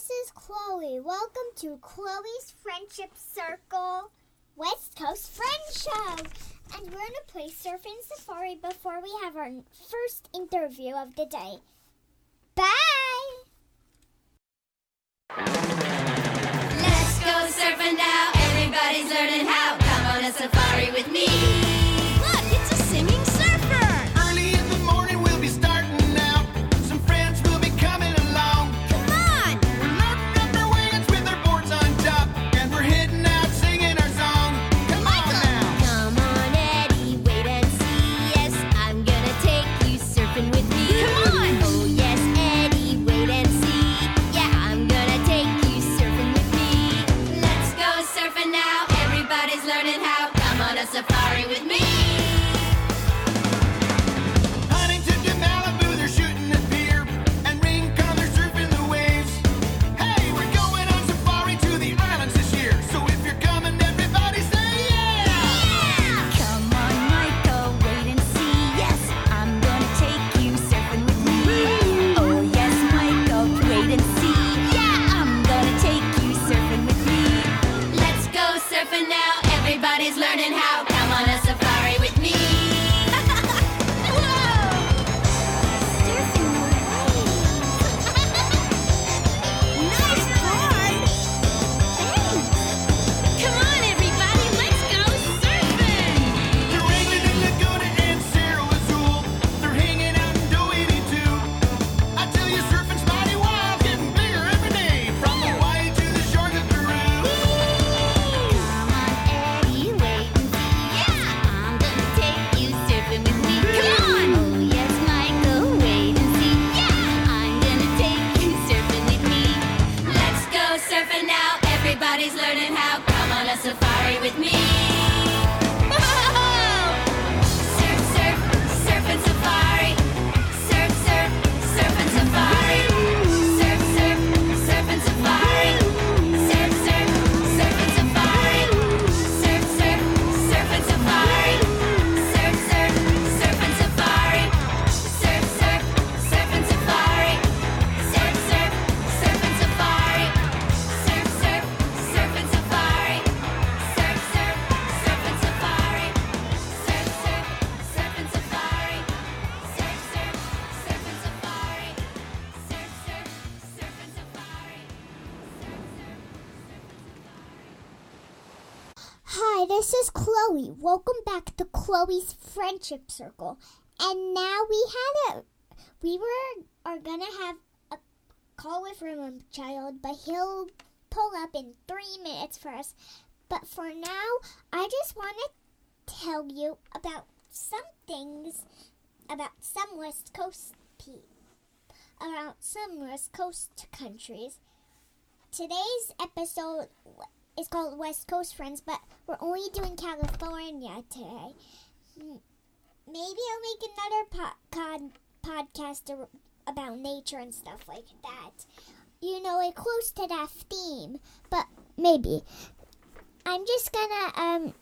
this is Chloe. Welcome to Chloe's Friendship Circle West Coast Friend Show. And we're going to play Surf and Safari before we have our first interview of the day. Bye! Let's go surfing now. Everybody's learning how. Come on a safari with me. Look, it's a singing surfer. Early in the morning we'll be starting out. Some friends will be coming along. Come on. We're loading up our wagons with our boards on top, and we're heading out singing our song. Come on now. Come on, Eddie, wait and see. Yes, I'm gonna take you surfing with me. Come on. Oh, yes, Eddie, wait and see. Yeah, I'm gonna take you surfing with me. Let's go surfing now. Everybody's learning how. Come on a safari with me. Huntington to Malibu, they're shooting the pier, and Rincon, they're surfing the waves. Hey, we're going on safari to the islands this year, so if you're coming, everybody say yeah! Come on, Michael, wait and see. Yes, I'm gonna take you surfing with me. Oh, yes, Michael, wait and see. Yeah, I'm gonna take you surfing with me. Let's go surfing now. Everybody's learning how. Come on a safari with me. Surfing the Nice board. Thanks. Come on, everybody, let's go surfing. They're wrangling in Laguna and Cerro Azul. They're hanging out in Doheny too. I tell you, surfing's mighty wild, getting bigger every day. From Hawaii to the shores of Peru. Come on, Eddie, wait and see. Yeah, I'm gonna take you surfing with me. Come on! Oh, yes, Michael, wait and see. Yeah, I'm gonna take you surfing with me. Let's go surfing now. Everybody's learning how. Come on a safari with me. Surf, surf, surf and safari. Surf, surf, surf and safari. Surf, surf, surf and safari. Surf, surf, surf and safari. Surf, surf, surf and safari. Surf, surf, surf and safari. Surf, surf, surf and safari. Surf, surf, surf and safari. Surf, surf, surf and safari. Surf, surf, surf and safari. Surf, surf, surf and safari. Surf, surf, surf and safari. Surf, surf, surf and safari. Hi, this is Chloe. Welcome back to Chloe's Friendship Circle. And now we are gonna have a call with Rhythm Child, but he'll pull up in 3 minutes for us. But for now, I just want to tell you about some things about some West Coast countries. Today's episode is called West Coast Friends, but we're only doing California today. Maybe I'll make another podcast about nature and stuff like that. Like close to that theme, but maybe. I'm just gonna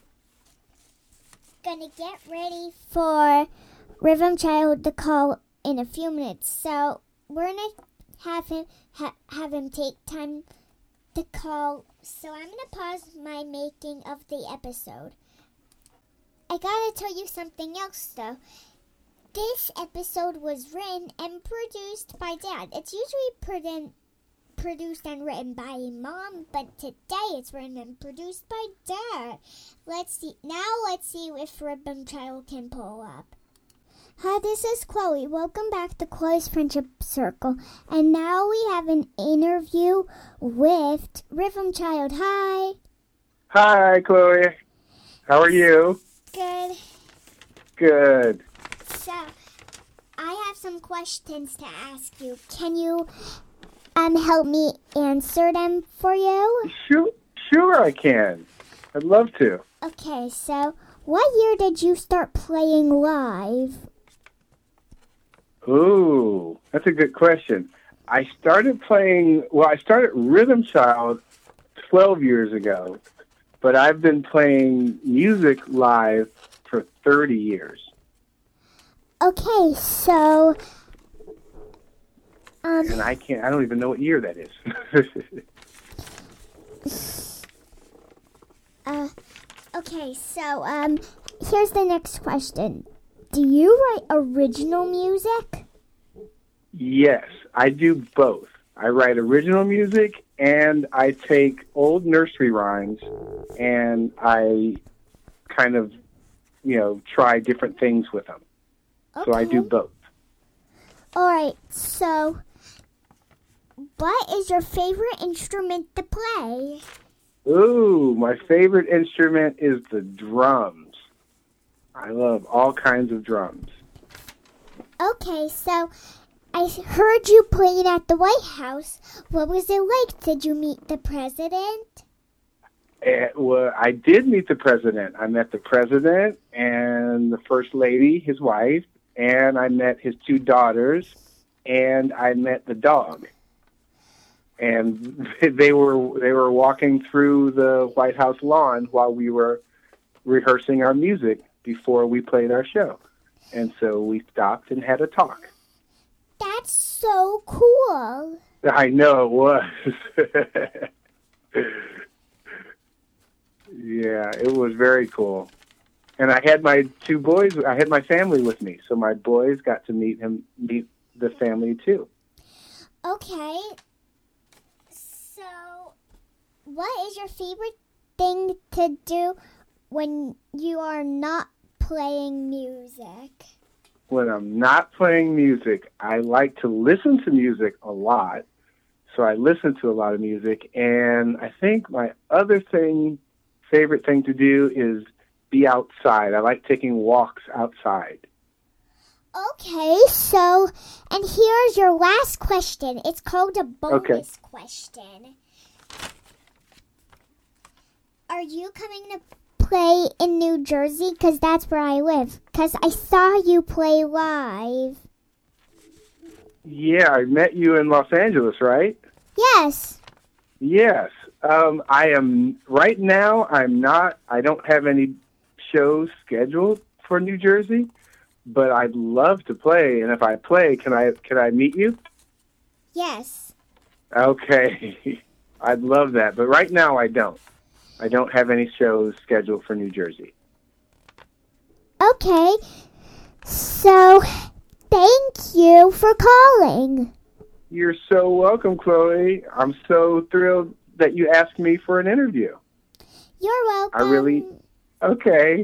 get ready for Rhythm Child to call in a few minutes. So we're gonna have him take time to call. So I'm gonna pause my making of the episode. I gotta tell you something else though. This episode was written and produced by Dad. It's usually produced and written by Mom, but today it's written and produced by Dad. Let's see if Rhythm Child can pull up. Hi, this is Chloe. Welcome back to Chloe's Friendship Circle. And now we have an interview with Rhythm Child. Hi. Hi, Chloe. How are you? Good. Good. So, I have some questions to ask you. Can you help me answer them for you? Sure I can. I'd love to. Okay, so what year did you start playing live? Ooh, that's a good question. I started Rhythm Child 12 years ago, but I've been playing music live for 30 years. Okay, so And I don't even know what year that is. Okay, so here's the next question. Do you write original music? Yes, I do both. I write original music and I take old nursery rhymes and I kind of, try different things with them. So I do both. All right, so what is your favorite instrument to play? Ooh, my favorite instrument is the drums. I love all kinds of drums. Okay, so I heard you played at the White House. What was it like? Did you meet the president? Well, I did meet the president. I met the president and the first lady, his wife, and I met his two daughters, and I met the dog. And they were walking through the White House lawn while we were rehearsing our music before we played our show. And so we stopped and had a talk. That's so cool. I know it was. Yeah, it was very cool. And I had my two boys, I had my family with me, so my boys got to meet the family too. Okay. So, what is your favorite thing to do when you are not playing music? When I'm not playing music, I like to listen to music a lot. So I listen to a lot of music, and I think my other favorite thing to do is be outside. I like taking walks outside. Okay, so, and here's your last question. It's called a bonus question. Are you coming to play in New Jersey? Because that's where I live. Because I saw you play live. Yeah, I met you in Los Angeles, right? Yes. Yes. I am, right now, I don't have any shows scheduled for New Jersey, but I'd love to play. And if I play, can I meet you? Yes. Okay. I'd love that. But right now, I don't. I don't have any shows scheduled for New Jersey. Okay. So, thank you for calling. You're so welcome, Chloe. I'm so thrilled that you asked me for an interview. You're welcome. Okay.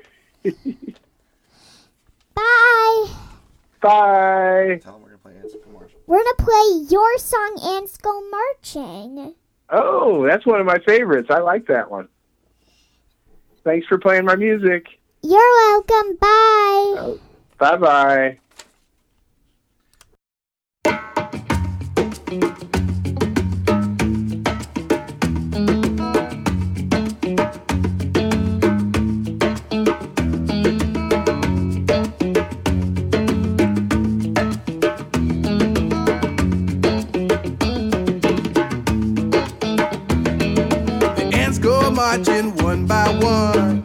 Bye. Bye. Tell them we're going to play Ansco March. We're going to play your song, Ansco Marching. Oh, that's one of my favorites. I like that one. Thanks for playing my music. You're welcome. Bye. Bye-bye. Marching one by one.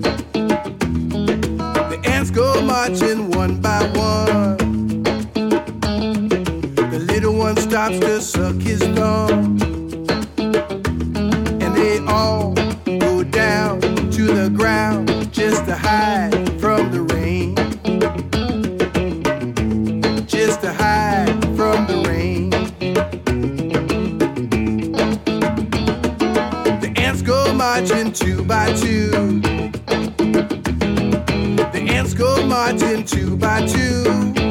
The ants go marching one by one. The little one stops to suck his thumb, and they all go down to the ground just to hide from the rain. Just to hide from the rain. Marching two by two. The ants go marching two by two.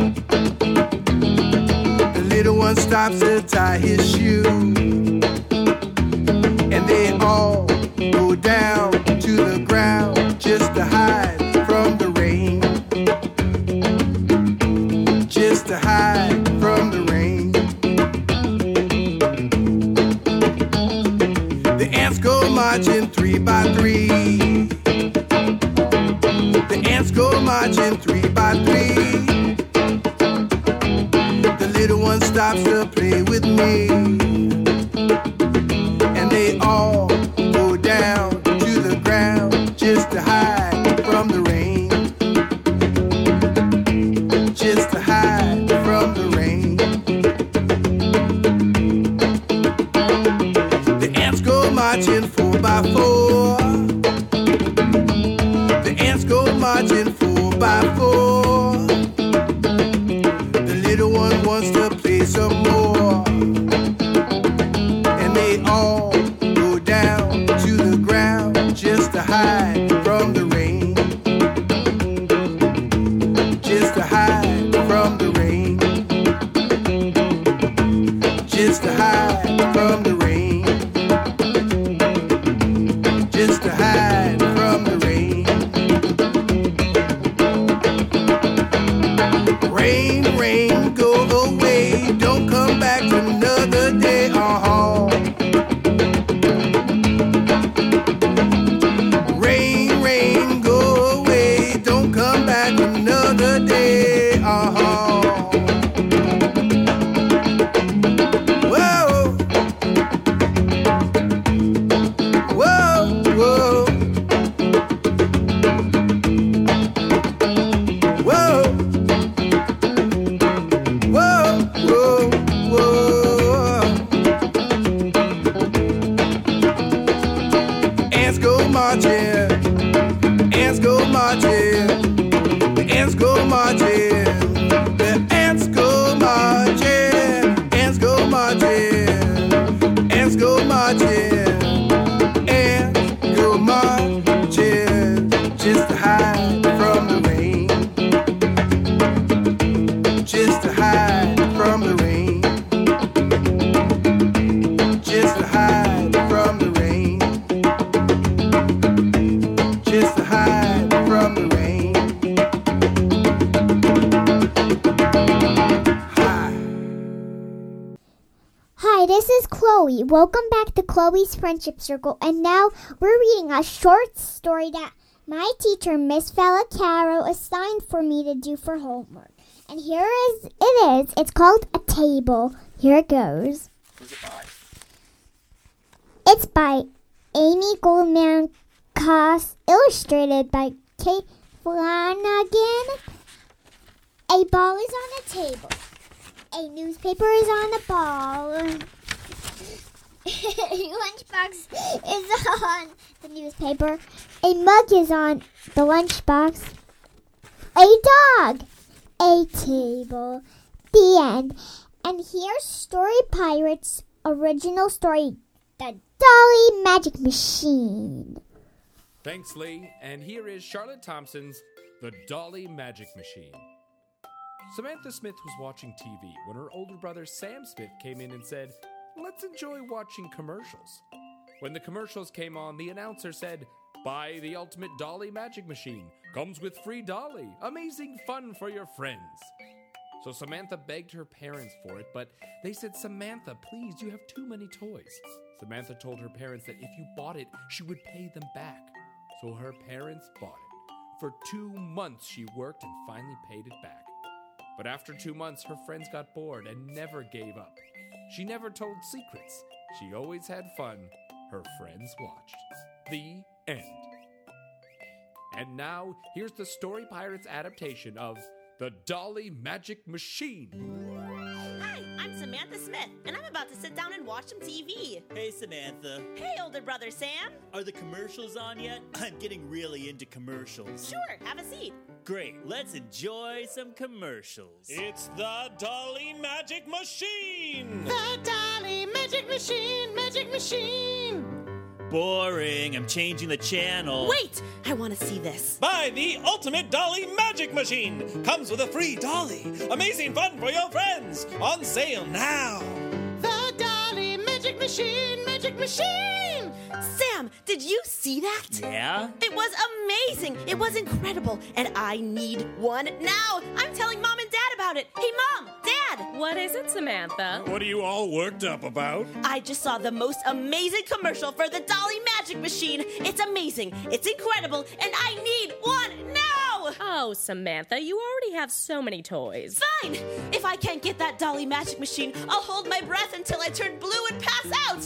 The little one stops to tie his shoe, and they all go down to the ground just to hide from the rain. Just to hide from the rain. The ants go marching three by three. The ants go marching three by three. The little one stops to play with me, and they all go down to the ground just to hide from the rain. Just to hide from the rain. marching 4x4. The ants go marching 4x4. The little one wants to play some more. And they all go down to the ground just to hide from the rain. Just to hide from the rain. Just to hide from the rain. Just to hide from the rain. Rain, rain, go away. Don't come back another day. Rain, rain, go away. Don't come back another day. Whoa. Whoa, whoa. Whoa. Whoa, whoa, whoa. Ants go marching. Ants go marching. The ants go marching. The ants go marching. Ants go marching. Ants go marching. Ants go marching. Just to hide from the rain. Just to hide from the rain. Just to hide from the rain. Just to hide from the rain. Hi. Hi, this is Chloe. Welcome back to Chloe's Friendship Circle. And now we're reading a short story that my teacher, Miss Valacaro, assigned for me to do for homework. And here it is. It's called A Table. Here it goes. Who's it by? It's by Amy Goldman Coss, illustrated by Kate Flanagan. A ball is on a table. A newspaper is on a ball. A lunchbox is on the newspaper. A mug is on the lunchbox. A dog. A table. The end. And here's Story Pirates' original story, The Dolly Magic Machine. Thanks, Lee. And here is Charlotte Thompson's The Dolly Magic Machine. Samantha Smith was watching TV when her older brother Sam Smith came in and said, "Let's enjoy watching commercials." When the commercials came on, the announcer said, "Buy the ultimate Dolly Magic Machine. Comes with free Dolly. Amazing fun for your friends." So Samantha begged her parents for it, but they said, "Samantha, please, you have too many toys." Samantha told her parents that if you bought it, she would pay them back. So her parents bought it. For 2 months she worked and finally paid it back. But after 2 months, her friends got bored and never gave up. She never told secrets. She always had fun. Her friends watched. The end. And now, here's the Story Pirates adaptation of The Dolly Magic Machine. Hi, I'm Samantha Smith, and I'm about to sit down and watch some TV. Hey, Samantha. Hey, older brother Sam. Are the commercials on yet? I'm getting really into commercials. Sure, have a seat. Great, let's enjoy some commercials. It's the Dolly Magic Machine! The Dolly Magic Machine, Magic Machine. Boring, I'm changing the channel. Wait, I want to see this. Buy the ultimate Dolly Magic Machine! Comes with a free Dolly! Amazing fun for your friends! On sale now! The Dolly Magic Machine, Magic Machine. Sam, did you see that? Yeah? It was amazing. It was incredible. And I need one now. I'm telling Mom and Dad about it. Hey, Mom, Dad. What is it, Samantha? What are you all worked up about? I just saw the most amazing commercial for the Dolly Magic Machine. It's amazing. It's incredible. And I need one now. Oh, Samantha, you already have so many toys. Fine. If I can't get that Dolly Magic Machine, I'll hold my breath until I turn blue and pass out.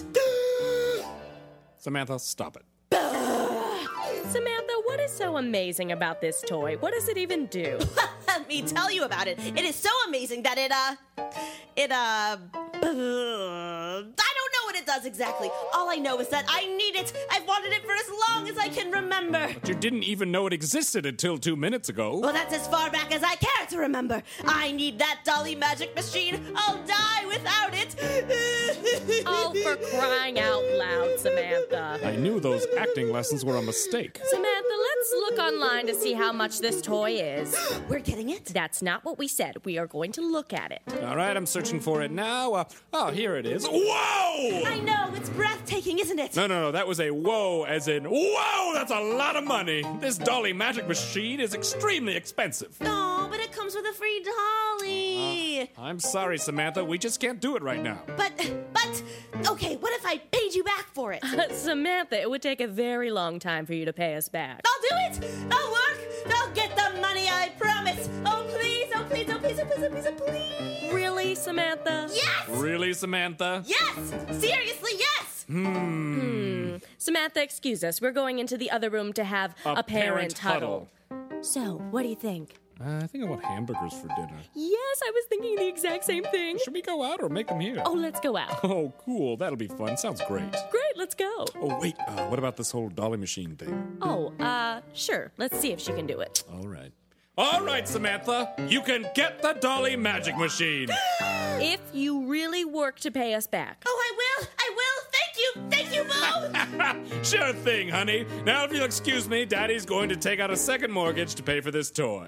Samantha, stop it. Samantha, what is so amazing about this toy? What does it even do? Let me tell you about it. It is so amazing that I don't know what it does. does exactly. All I know is that I need it. I've wanted it for as long as I can remember. But you didn't even know it existed until 2 minutes ago. Well, that's as far back as I care to remember. I need that Dolly Magic Machine. I'll die without it. Oh, for crying out loud, Samantha. I knew those acting lessons were a mistake. Samantha, let's look online to see how much this toy is. We're getting it? That's not what we said. We are going to look at it. All right, I'm searching for it now. Here it is. Whoa! I know, it's breathtaking, isn't it? No, that was a whoa, as in, whoa, that's a lot of money. This Dolly Magic Machine is extremely expensive. No, but it comes with a free dolly. I'm sorry, Samantha, we just can't do it right now. But, okay, what if I paid you back for it? Samantha, it would take a very long time for you to pay us back. I'll do it! I'll work! I'll get the money, I promise! Oh, please, oh, please, oh, please, oh, please, oh, please, oh, please! Really, Samantha? Yes! Really, Samantha? Yes! Seriously, yes! Samantha, excuse us. We're going into the other room to have a parent huddle. So, what do you think? I think I want hamburgers for dinner. Yes, I was thinking the exact same thing. Should we go out or make them here? Oh, let's go out. Oh, cool. That'll be fun. Sounds great. Great, let's go. Oh, wait. What about this whole Dolly Machine thing? Sure. Let's see if she can do it. All right. All right, Samantha. You can get the Dolly Magic Machine. If you really work to pay us back. Oh, I will! Thank you both! Sure thing, honey. Now, if you'll excuse me, Daddy's going to take out a second mortgage to pay for this toy.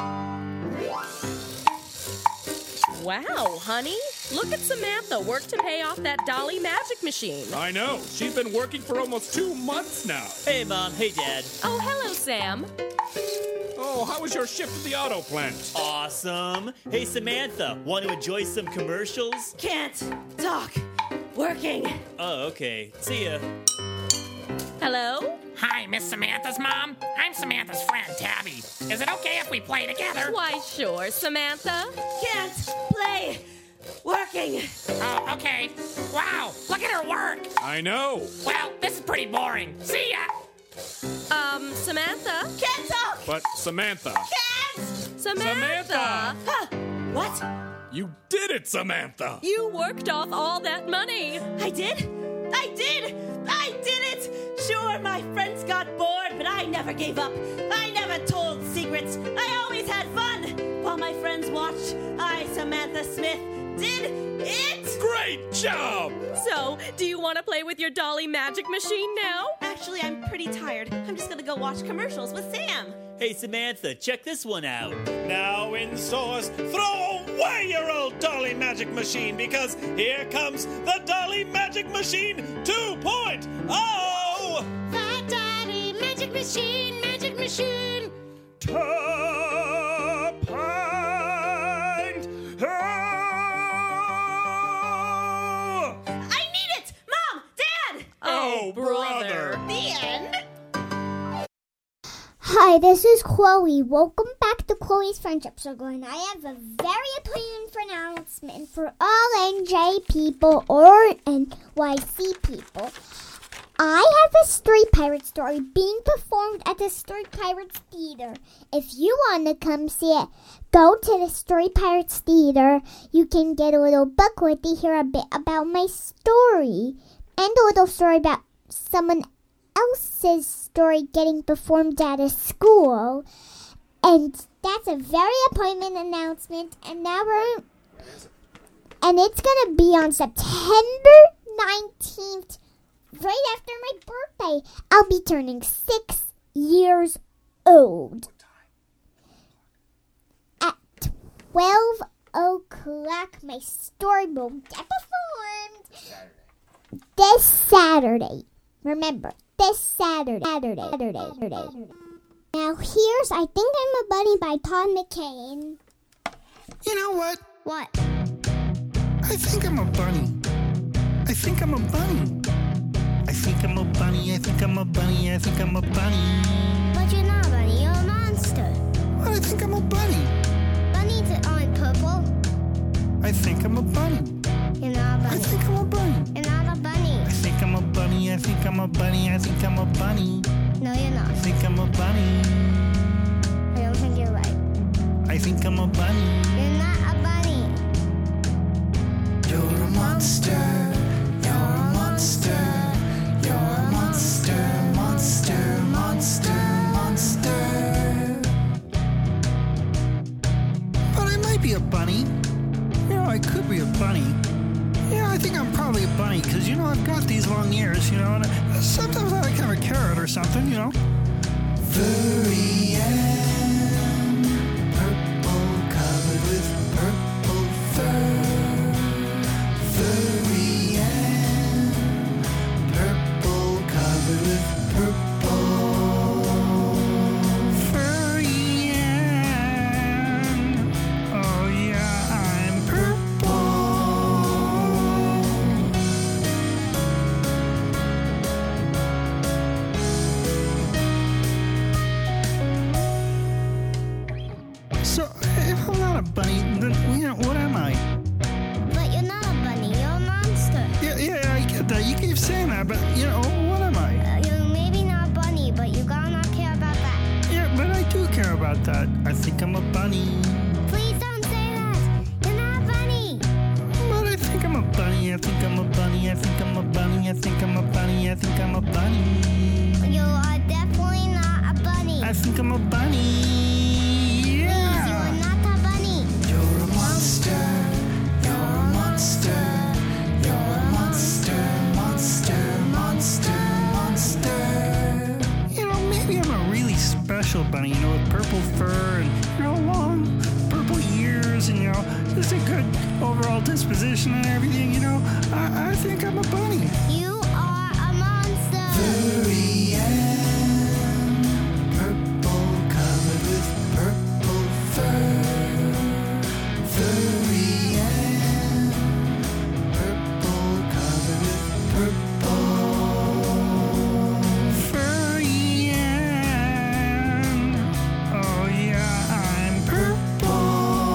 Wow, honey. Look at Samantha work to pay off that Dolly Magic Machine. I know. She's been working for almost 2 months now. Hey, Mom. Hey, Dad. Oh, hello, Sam. Oh, how was your shift at the auto plant? Awesome. Hey, Samantha. Want to enjoy some commercials? Can't talk. Working. Oh, okay. See ya. Hello? Hi, Miss Samantha's mom. I'm Samantha's friend, Tabby. Is it okay if we play together? Why, sure, Samantha. Can't play. Working. Oh, okay. Wow, look at her work. I know. Well, this is pretty boring. See ya. Samantha? Can't talk. But Samantha. Can't. Samantha! Huh. What? You did it, Samantha. You worked off all that money. I did it! Sure, my friends got bored, but I never gave up. I never told secrets. I always had fun. While my friends watched, I, Samantha Smith, did it! Great job! So, do you want to play with your Dolly Magic Machine now? Actually, I'm pretty tired. I'm just gonna go watch commercials with Sam. Hey, Samantha, check this one out. Now in stores, throw away your old Dolly Magic Machine because here comes the Dolly Magic Machine 2.0! The Dolly Magic Machine, Magic Machine. Top and I need it! Mom! Dad! Oh, brother! The end? Hi, this is Chloe. Welcome back to Chloe's Friendship Circle, and I have a very important announcement for all NJ people or NYC people. I have a Street Pirates story being performed at the Street Pirates Theater. If you want to come see it, go to the Street Pirates Theater. You can get a little booklet to hear a bit about my story and a little story about someone else's story getting performed at a school. And that's a very important announcement. And it's going to be on September 19th. Right after my birthday. I'll be turning 6 years old. At 12 o'clock, my story will get performed. This Saturday. Remember, this Saturday. Now here's I Think I'm a Bunny by Todd McKay. You know what? What? I think I'm a bunny. I think I'm a bunny. I think I'm a bunny, I think I'm a bunny, I think I'm a bunny. But you're not a bunny, you're a monster. But I think I'm a bunny. Bunnies aren't purple. I think I'm a bunny. You're not a bunny. I think I'm a bunny. You're not a bunny. I think I'm a bunny, I think I'm a bunny, I think I'm a bunny. No, you're not. I think I'm a bunny. I don't think you're right. I think I'm a bunny. You're not a bunny. You're a monster. You're a monster. monster. You're a monster, monster, monster, monster. But I might be a bunny. You know, I could be a bunny. Yeah, I think I'm probably a bunny, because, you know, I've got these long ears, you know, and sometimes I like to have a carrot or something, you know. Furry and purple, covered with purple fur. Furry and purple, covered with purple. Furry and, oh yeah, I'm purple. So, if I'm not a bunny, then, you know, what am I? But you're not a bunny, you're a monster. Yeah, I get that. You keep saying that, but, you know, what am I? You're maybe not a bunny, but you gotta not care about that. Yeah, but I do care about that. I think I'm a bunny. Please don't say that. You're not a bunny. But I think I'm a bunny. I think I'm a bunny. I think I'm a bunny. I think I'm a bunny. I think I'm a bunny. You are definitely not a bunny. I think I'm a bunny. Please, you are not a bunny. You're a monster. You're a monster. You're a monster. Monster. Monster. Monster. You know, maybe I'm a really special bunny, you know, with purple fur and, you know, long purple ears and, you know, just a good overall disposition and everything, you know. I think I'm a bunny. You are a monster. Furry and purple, covered with purple fur. Furry and purple, covered with purple. Furry and, oh yeah, I'm purple.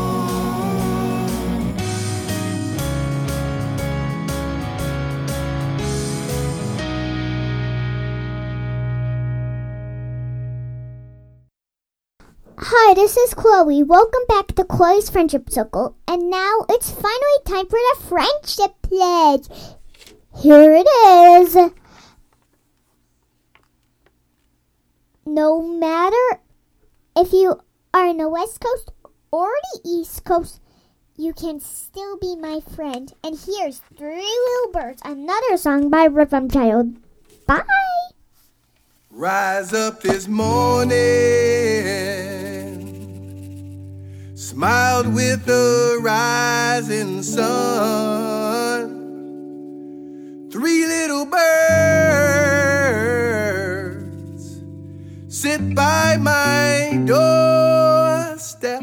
Hi, this is Chloe. Welcome back to Chloe's Friendship Circle. And now it's finally time for the Friendship Pledge. Here it is. No matter if you are in the West Coast or the East Coast, you can still be my friend. And here's Three Little Birds, another song by Rhythm Child. Bye. Rise up this morning, smiled with the rising sun. Three little birds sit by my doorstep,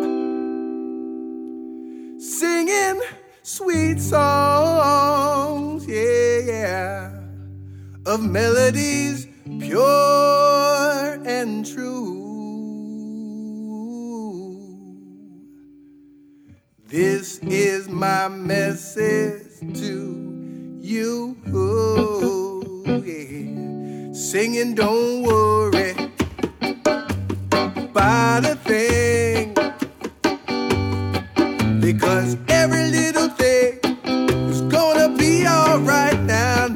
singing sweet songs, yeah, of melodies pure and true. This is my message to you, yeah. Singing, don't worry about a thing, because every little thing is gonna be alright now.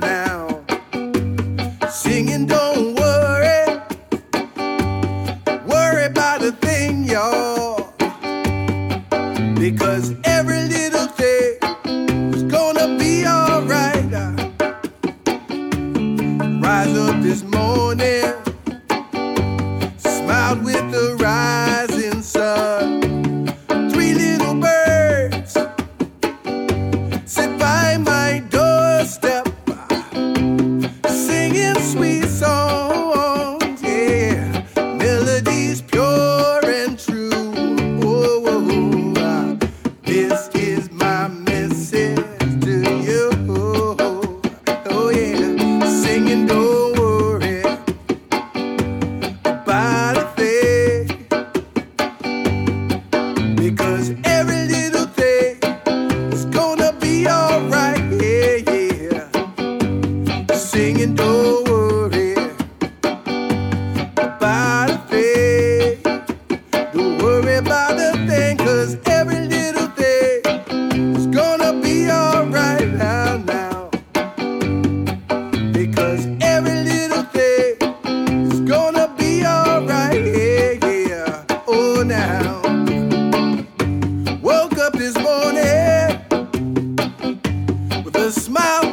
Singing, don't worry about a thing, y'all, because every little thing is gonna be alright. Rise up this morning,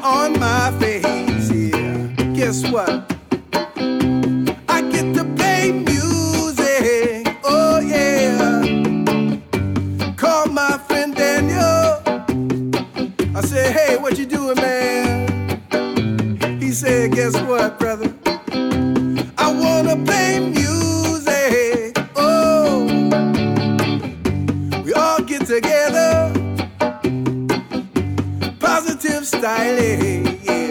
on my face, yeah. Guess what? I get to play music, oh yeah. Call my friend Daniel. I said, hey, what you doing, man? He said, guess what, brother? I wanna play music, oh. We all get together, positive styling, yeah.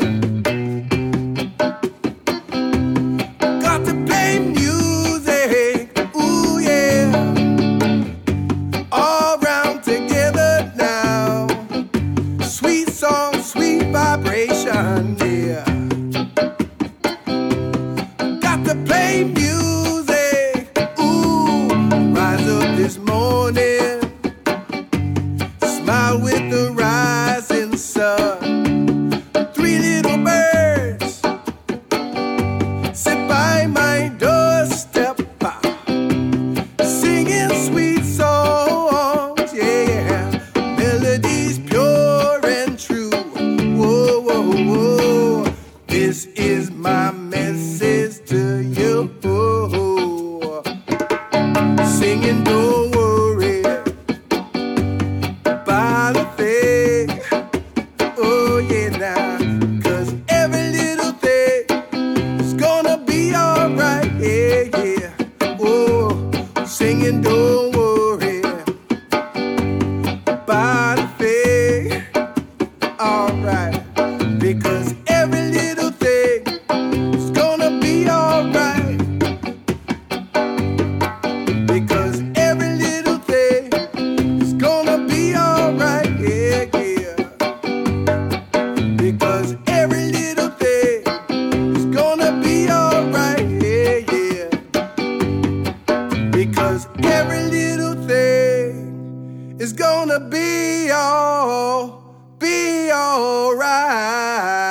Got to play music, ooh yeah. All round together now. Sweet song, sweet vibration, yeah. Got to play music, ooh. Rise up this morning, smile with the rising sun. Three little birds sit by my doorstep, singing sweet songs, yeah. Melodies pure and true. Whoa, whoa, whoa. This is my message to you. Singing, don't worry about a thing. Oh yeah, now, 'cause every little thing is gonna be alright. Yeah, yeah. Oh, singing, don't worry about a thing. Alright, because every little thing is gonna be alright. Because every little thing is gonna be alright. Yeah, yeah. Because every little thing is gonna be alright. Yeah, yeah. Because every little thing is gonna be alright.